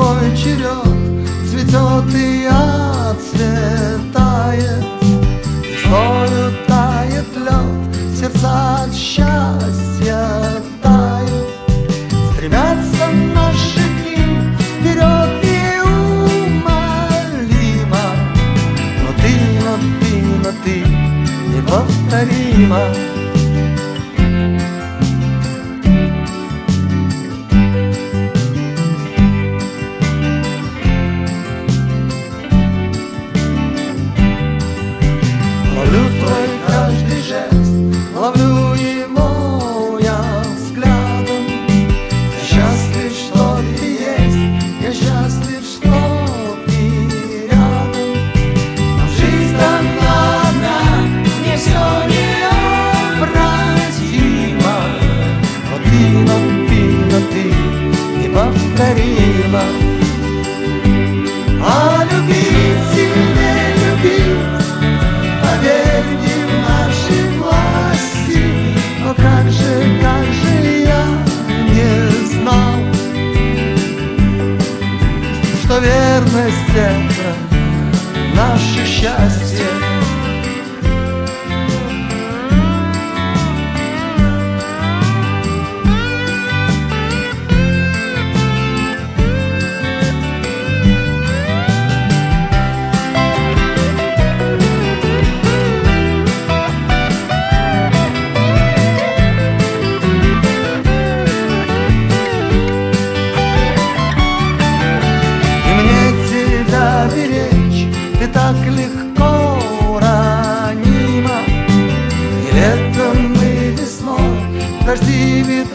свой черед цветет и отцветает. Весною тает лед, сердца от счастья тают. Стремятся наши дни вперед неумолимо, но ты неповторима. Ловлю твой каждый жест, ловлю его я взглядом. Я счастлив, что ты есть, я счастлив, что ты рядом. Но жизнь дана одна, мне все необратимо. Но ты неповторима. А любить, сильнее любить, поверь, не в нашей власти. Но как же я не знал, что верность — это наше счастье. Ты так легко ранима, и летом, и весной, дожди